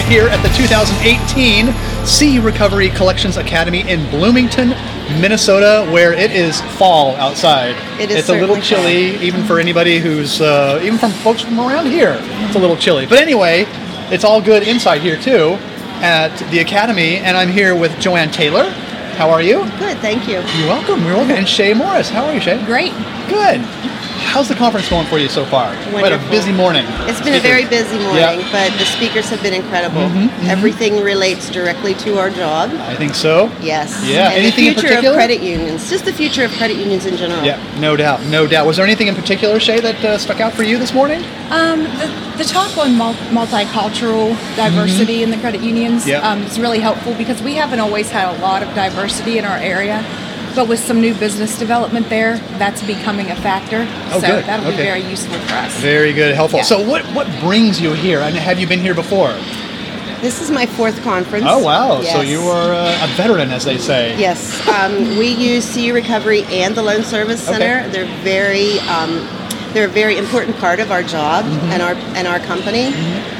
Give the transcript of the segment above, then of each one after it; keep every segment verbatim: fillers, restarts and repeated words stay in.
here at the two thousand eighteen Sea Recovery Collections Academy in Bloomington, Minnesota, where it is fall outside. It is It's a little certainly chilly, even for anybody who's, uh, even from folks from around here, it's a little chilly. But anyway, it's all good inside here too at the Academy, and I'm here with Joanne Taylor. How are you? Good, thank you. You're welcome. You're welcome. And Shay Morris. How are you, Shay? Great. Good. How's the conference going for you so far? We had a Wonderful. busy morning. It's been a very busy morning, Yeah. but the speakers have been incredible. Mhm, mhm. Everything relates directly to our job. I think so. Yes. Yeah. And Anything in the future particular? of credit unions. Just the future of credit unions in general. Yeah, no doubt, no doubt. Was there anything in particular, Shay, that uh, stuck out for you this morning? Um, the, the talk on mul- multicultural diversity in the credit unions Yeah. um, is really helpful because we haven't always had a lot of diversity in our area. But with some new business development there, that's becoming a factor. Oh, so good. that'll Okay. be very useful for us. Very good, helpful. Yeah. So what, what brings you here? And have you been here before? This is my fourth conference. Oh, wow. So Yes. you are uh, a veteran, as they say. Yes. Um, we use Sea Recovery and the Loan Service Center. Okay. They're very um, they're a very important part of our job Mm-hmm. and our and our company.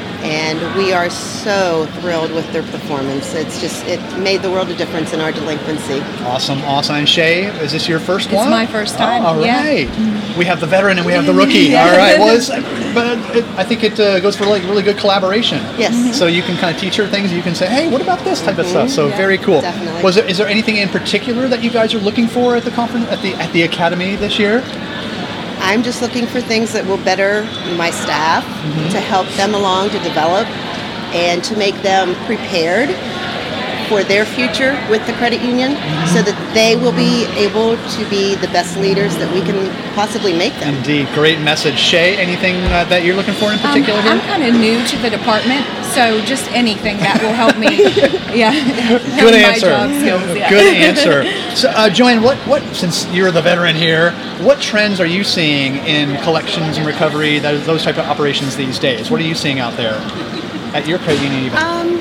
And we are so thrilled with their performance. It's just, it made the world a difference in our delinquency. Awesome, awesome. And Shay, is this your first It's one? my first time, Oh, all yeah. right. We have the veteran and we have the rookie. All right. Well, it's, but it, I think it uh, goes for like really good collaboration. Yes. So you can kind of teach her things. You can say, hey, what about this type of stuff? So Yeah, very cool. definitely. Was there, is there anything in particular that you guys are looking for at the conference, at the at the academy this year? I'm just looking for things that will better my staff, Mm-hmm. to help them along to develop and to make them prepared for their future with the credit union Mm-hmm. so that they will be able to be the best leaders that we can possibly make them. Indeed, great message. Shay, anything uh, that you're looking for in Um, particular I'm here? kind of new to the department, so just anything that will help me. Yeah. Good my answer. job skills, yeah. Good answer. So, uh, Joanne, what, what, since you're the veteran here, what trends are you seeing in collections and recovery, those, those type of operations these days? What are you seeing out there at your credit union even? Um,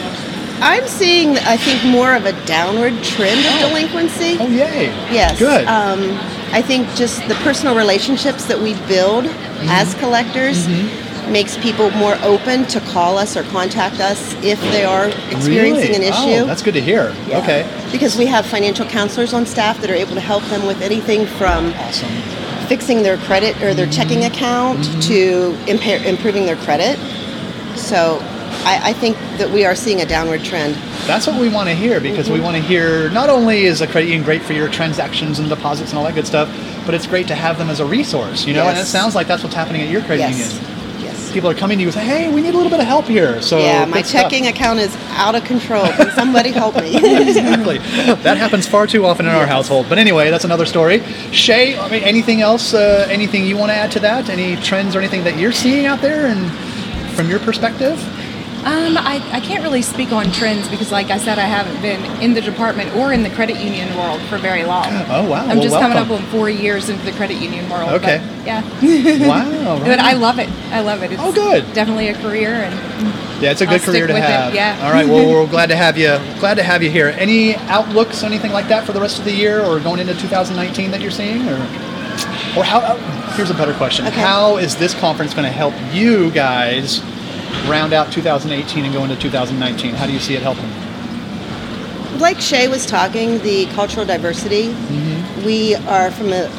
I'm seeing, I think, more of a downward trend of delinquency. oh, yay. Yes. Good. Um, I think just the personal relationships that we build Mm-hmm. as collectors makes people more open to call us or contact us if they are experiencing really? an issue. Oh, that's good to hear. Yeah. Okay. Because we have financial counselors on staff that are able to help them with anything from Awesome. fixing their credit or their checking account to impair, improving their credit. So I, I think that we are seeing a downward trend. That's what we want to hear because we want to hear not only is a credit union great for your transactions and deposits and all that good stuff, but it's great to have them as a resource, you know, and it Yes. sounds like that's what's happening at your credit Yes. union. Yes. People are coming to you and say, hey, we need a little bit of help here. So Yeah, my good stuff. checking account is out of control. Can somebody help me? Exactly. That happens far too often in our household. But anyway, that's another story. Shay, I mean, anything else, uh, anything you want to add to that? Any trends or anything that you're seeing out there and from your perspective? Um, I, I can't really speak on trends because, like I said, I haven't been in the department or in the credit union world for very long. Oh, wow. I'm Well, just coming up welcome. on four years into the credit union world. Okay. But, yeah. Wow. But I love it. I love it. It's Oh, good. Definitely a career, and Yeah, it's a I'll good career stick to with it, have. yeah. All right. Well, we're glad to have you. Glad to have you here. Any outlooks, anything like that for the rest of the year or going into two thousand nineteen that you're seeing, or or how? uh, Here's a better question. Okay. How is this conference going to help you guys round out two thousand eighteen and go into two thousand nineteen? How do you see it helping? Like Shay was talking, the cultural diversity, Mm-hmm. we are from a,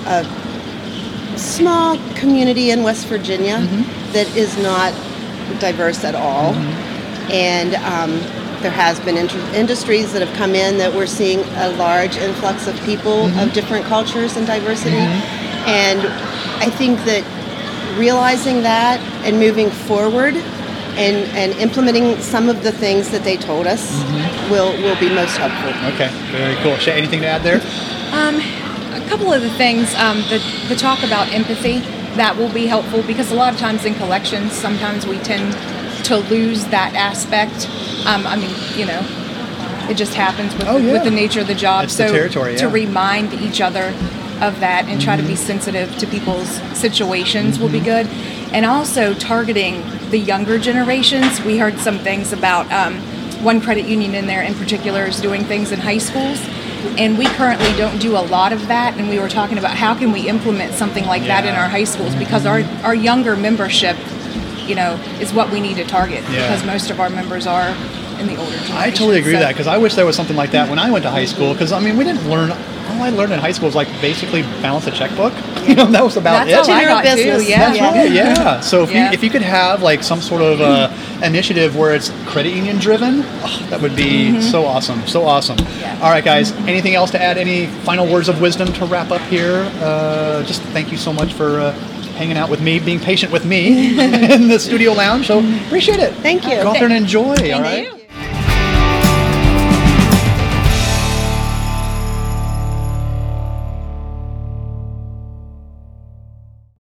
a small community in West Virginia Mm-hmm. that is not diverse at all. And um, there has been inter- industries that have come in that we're seeing a large influx of people Mm-hmm. of different cultures and diversity. And I think that realizing that and moving forward and, and implementing some of the things that they told us Mm-hmm. will, will be most helpful. Okay. Very cool. Shay, anything to add there? Um, a couple of the things, um, the, the talk about empathy, that will be helpful because a lot of times in collections, sometimes we tend to lose that aspect. Um, I mean, you know, it just happens with, Oh, the, yeah. with the nature of the job. It's the so territory, to yeah. remind each other of that and try to be sensitive to people's situations will be good. And also targeting the younger generations. We heard some things about um, one credit union in there in particular is doing things in high schools. And we currently don't do a lot of that. And we were talking about how can we implement something like that in Yeah. our high schools because our, our younger membership you know, is what we need to target Yeah. because most of our members are in the older generation. I totally agree so. with that because I wish there was something like that when I went to high school. Because I mean, we didn't learn. All I learned in high school was like basically balance a checkbook. You know, that was about That's it. all I General got too, business. yeah. That's right. Yeah. So if Yeah. you if you could have like some sort of uh, initiative where it's credit union driven, oh, that would be so awesome. So awesome. Yeah. All right, guys. Anything else to add? Any final words of wisdom to wrap up here? Uh, just thank you so much for uh, hanging out with me, being patient with me in the studio lounge. So appreciate it. Thank you. Go out there and enjoy. All Thank right. you.